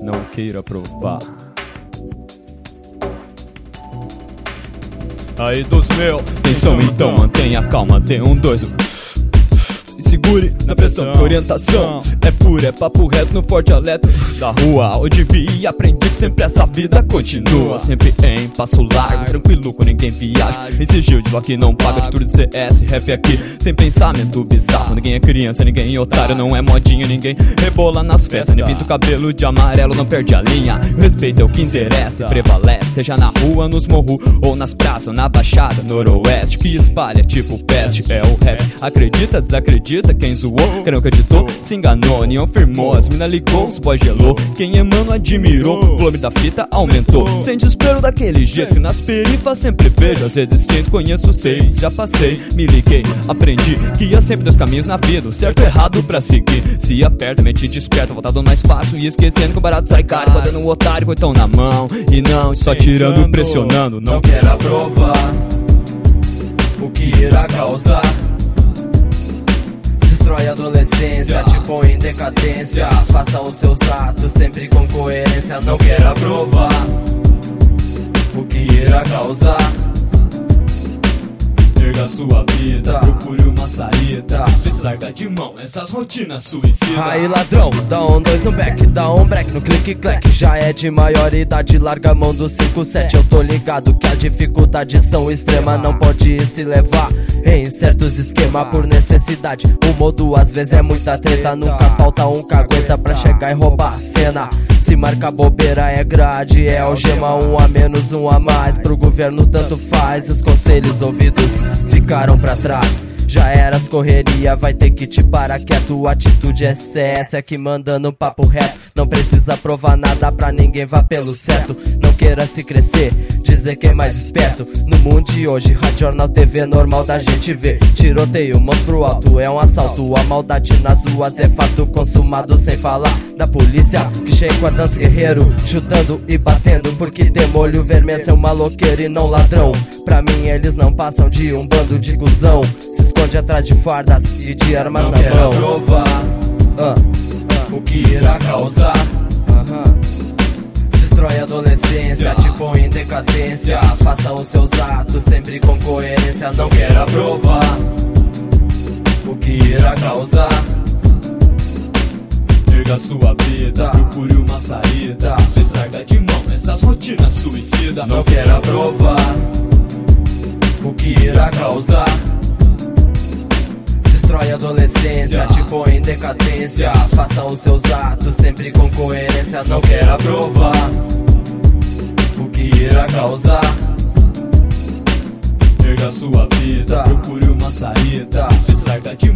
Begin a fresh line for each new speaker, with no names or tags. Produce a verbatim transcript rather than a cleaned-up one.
não queira provar. Aí dos meus, atenção então, mantenha calma, dê um dois e segure na pressão, que orientação é pura, é papo reto no forte alerta da rua, onde vi e aprendi que sempre essa vida continua. Sempre em passo largo, tranquilo com ninguém viaja, em sigilo de bloco não paga, atitude de C S, rap aqui, sem pensamento bizarro. Ninguém é criança, ninguém é otário, não é modinha, ninguém rebola nas festas. Nem pinta o cabelo de amarelo, não perde a linha, o respeito é o que interessa e prevalece, seja na rua, nos morros ou nas praças ou na baixada, noroeste, que espalha tipo peste, é o rap. Acredita, desacredita, quem zoou, quem não acreditou, se enganou. Neon firmou, as mina ligou, os boys gelou, quem é mano admirou, o volume da fita aumentou. Sem desespero daquele jeito que nas perifas sempre vejo, às vezes sinto, conheço, sei, já passei, me liguei, aprendi que ia sempre dois caminhos na vida, o certo e o errado pra seguir. Se aperta, mente desperta, voltado mais fácil e esquecendo que o barato sai caro, podendo um otário, coitão na mão, e não só tirando, pressionando. Não,
não quero aprovar o que irá causar, destrói a adolescência, te põe em decadência, faça os seus atos sempre com coerência. Não quero aprovar o que irá causar,
erga sua vida, procure uma saída, vê se larga de mão essas rotinas suicidas.
Aí ladrão, dá um dois no back, dá um break no clique-clack, já é de maior idade, larga a mão do cinco sete. Eu tô ligado que as dificuldades são extremas, não pode se levar em certos esquemas por necessidade. O modo às vezes é muita treta, nunca falta um cagueta pra chegar e roubar a cena. Se marca bobeira é grade, é algema, um a menos, um a mais. Pro governo tanto faz, os conselhos ouvidos ficaram pra trás. Já era as correria, vai ter que te parar quieto. Atitude é C S, é que mandando papo reto. Não precisa provar nada pra ninguém, vá pelo certo. Não queira se crescer, dizer quem é mais esperto. No mundo de hoje, rádio, jornal, T V, normal da gente ver. Tiroteio, mãos pro alto, é um assalto. A maldade nas ruas é fato consumado, sem falar da polícia que chega guardando guerreiro, chutando e batendo, porque demolho vermelho é um maloqueiro e não ladrão. Pra mim eles não passam de um bando de cuzão, se esconde atrás de fardas e de armas
não
na
quero
mão.
Provar
uh, uh,
o que irá causar,
uh -huh. Destrói a adolescência, te põe em decadência, faça os seus atos sempre com coerência. Não quero aprovar
o que irá causar, erga sua vida, procure uma saída, vê se larga de mão essas rotinas suicidas.
Não quero aprovar
o que irá causar,
destrói a adolescência, te põe em decadência, faça os seus atos sempre com coerência. Não quero aprovar
o que irá causar, erga sua vida, procure uma saída, vê se larga de